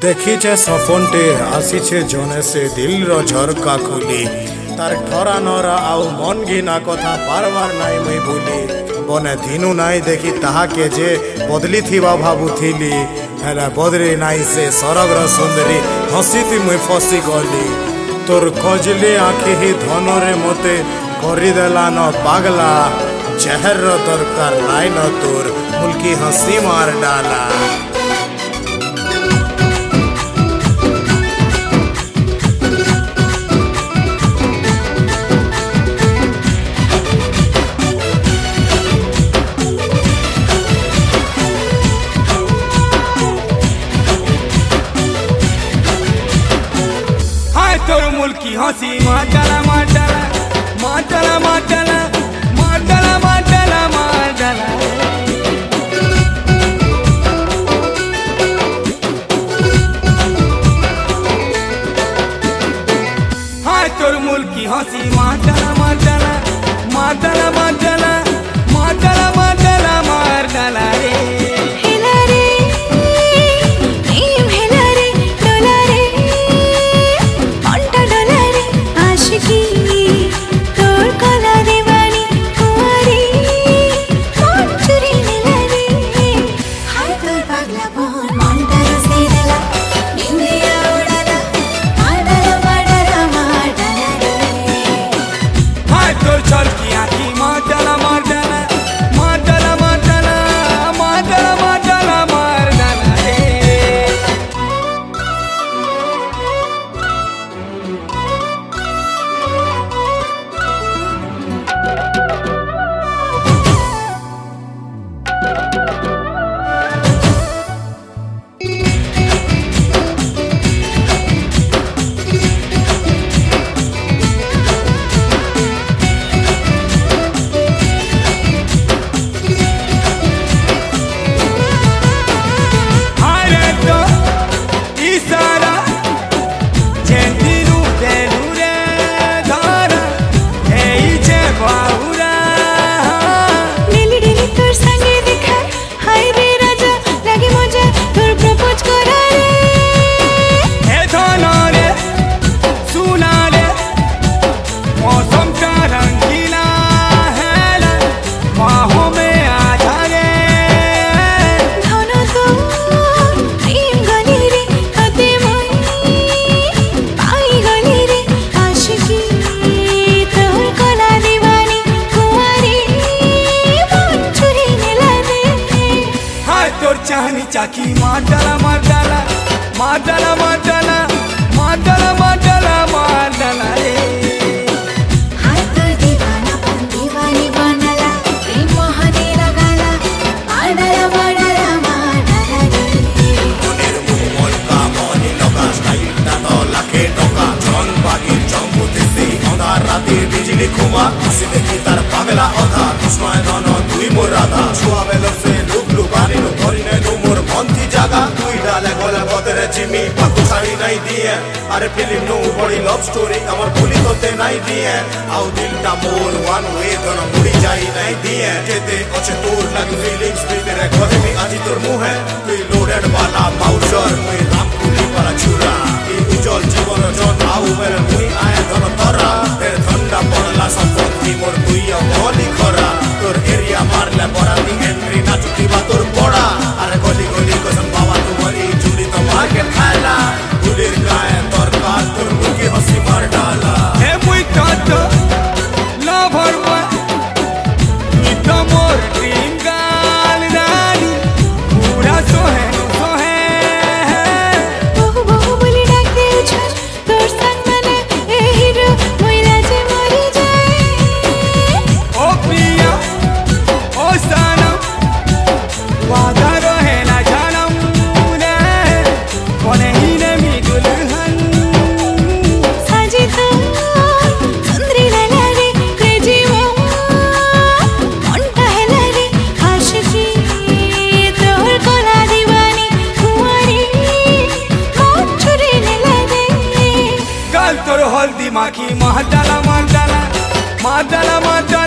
देखीचे सपनटे आसीचे जने से दिल रो झरका खुली तार ठरा नरा आउ मन घिना कथा बार नाई मुई भूली बने दिनु नाई देखी ताहा के जे बदली थीवा भाबुथिली हेला बदली नाई से सरगर सुंदरी हसीती मुई फसी गली तोर खजली आखि ही धनरे मते करदेला न पागला जहर दरकार नाई न तोर मुल्की हंसी मार डाला। तोर मुल्की हंसी माटला माटला माटला माटला माटला माटला माटला हाय तोर मुल्की हंसी माटला माटला माटला माटला माटला माटला माटला रे चाहनी चाकी माटला माटला माटला माटला माटला माटला माटला रे हाय तो दीवाना पण दीवानी बनला प्रेम मोहने लगाला माटला माटला माटला रे मनेर मुमल का मनी लगा स्टाइल ता तो लाखे टका जन बागी जम्बुतेसी अंधार राते बिजली खुमा हसी देखी तार पागला अधा कृष्ण धन दुई मोर राधा छुआ बेल से लुक लुकानी नु धरिने नु मोर मंथी जागा दुई डाले गले बदरे जिमी पाकु साड़ी नहीं दिए अरे फिल्म नु बड़ी लव स्टोरी अमर भूली तोते नहीं दिए आउ दिलटा मोर वन वे धन मुड़ी जाई नहीं दिए जेते अच्छे तोर लग फीलिंग्स भी तेरे घरे में आजी तोर मुंह है तू लोडेड वाला माउजर मुई राम कुली वाला छुरा ई उज्जवल जीवन जन आउ मेरे मुई आए धन तरा तेरे ठंडा पड़ला संपत्ति मोर दुइया भली खरा तोर एरिया मारले बराती एंट्री ना चुकी बा तोर पड़ा अरे गली गली कसम बाबा तुम्हारी चुली तो मार्केट खाला गुलिर गाय तरकार तोर मुकी हंसी मार डाला हे मुई काटो लवर बॉय तू मोर ड्रीम गर्ल रानी पूरा सोहे बहु बहु बोली डाक दे उछर तोर संग मने ए हीरो मोइला जे मरी जाए ओ प्रिया ओ सनम वादा रहे ना जानम रे कोने ही ने मी दुल्हन साजी तो सुंदरी लला रे क्रेजी वो मोंटा है रे आशिकी तोर कोला दीवानी कुंवारी मौत छुरी लला रे गल तोर हल्दी माखी माटला माटला माटला माटला